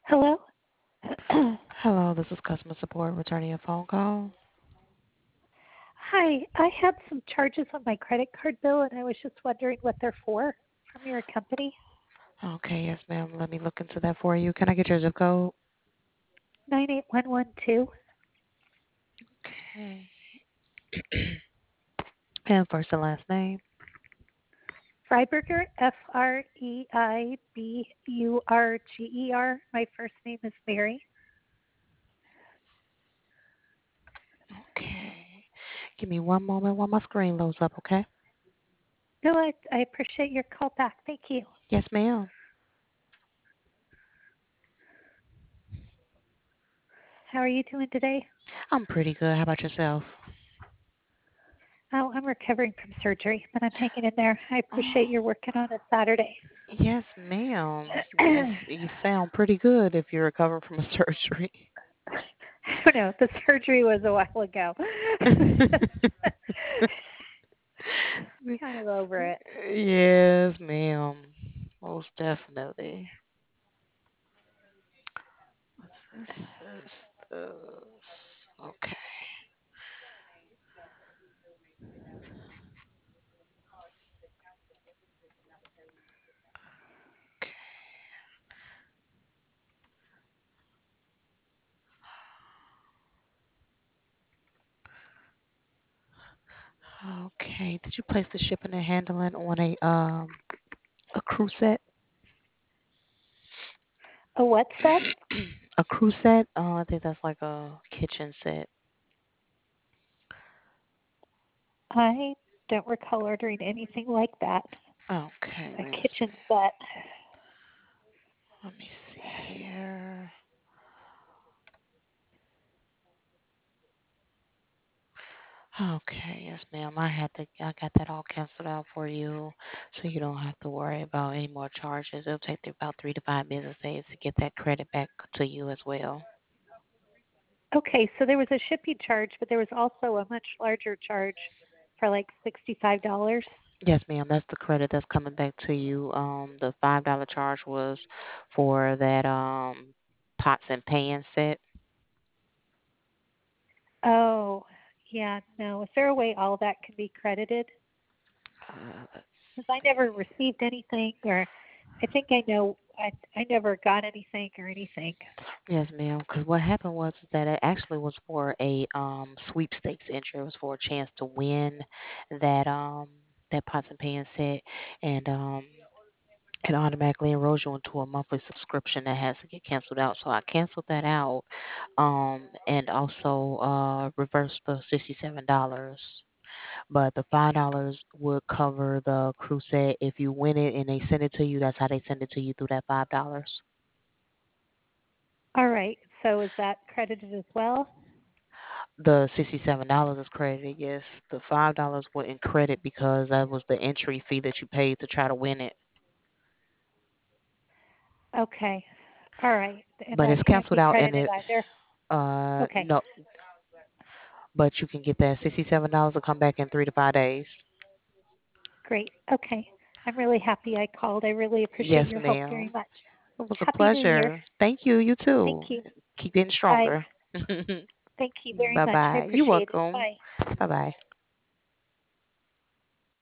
Hello? Hello, this is customer support returning a phone call. Hi, I had some charges on my credit card bill and I was just wondering what they're for from your company. Okay, yes, ma'am. Let me look into that for you. Can I get your zip code? 98112 Okay. And first and last name. Freiburger, Freiburger. My first name is Mary. Okay. Give me one moment while my screen loads up, okay? No, I appreciate your call back. Thank you. Yes, ma'am. How are you doing today? I'm pretty good. How about yourself? Oh, I'm recovering from surgery, but I'm hanging in there. I Oh, appreciate your working on a Saturday. yes, ma'am. You sound pretty good if you're recovering from a surgery. I don't know. The surgery was a while ago. Kind of over it. Yes, ma'am. Most definitely. Okay. Okay. Did you place the shipping and handling on a crew set? A what set? A crew set? I think that's like a kitchen set. I don't recall ordering anything like that. Okay, A yes. kitchen set. Let me see here. Okay, yes, ma'am. I got that all canceled out for you, so you don't have to worry about any more charges. It'll take about 3 to 5 business days to get that credit back to you as well. Okay, so there was a shipping charge, but there was also a much larger charge for like $65. Yes, ma'am. That's the credit that's coming back to you. The $5 charge was for that pots and pans set. Oh, yeah, no. Is there a way all that can be credited? Let's Because I see. never received anything, or I think I know I never got anything or anything. Yes, ma'am. Because what happened was that it actually was for a sweepstakes entry. It was for a chance to win that that pots and pans set, and it automatically enrolls you into a monthly subscription that has to get canceled out. So I canceled that out, and also reversed the $67. But the $5 would cover the cruise set. If you win it and they send it to you, that's how they send it to you through that $5. All right, so is that credited as well? The $67 is credited, yes. The $5 wouldn't credit because that was the entry fee that you paid to try to win it. Okay, all right, and But that it's can't canceled be out and credited it either. Okay, no, but you can get that $67 to come back in 3 to 5 days. great. Okay. I'm really happy I called. I really appreciate Yes, your help very ma'am. much. It was a Happy New Year. pleasure. Thank you. You Thank too. you. Keep getting Bye. stronger. Thank you very Bye much. I bye. You're appreciate it. welcome. Bye. Bye bye.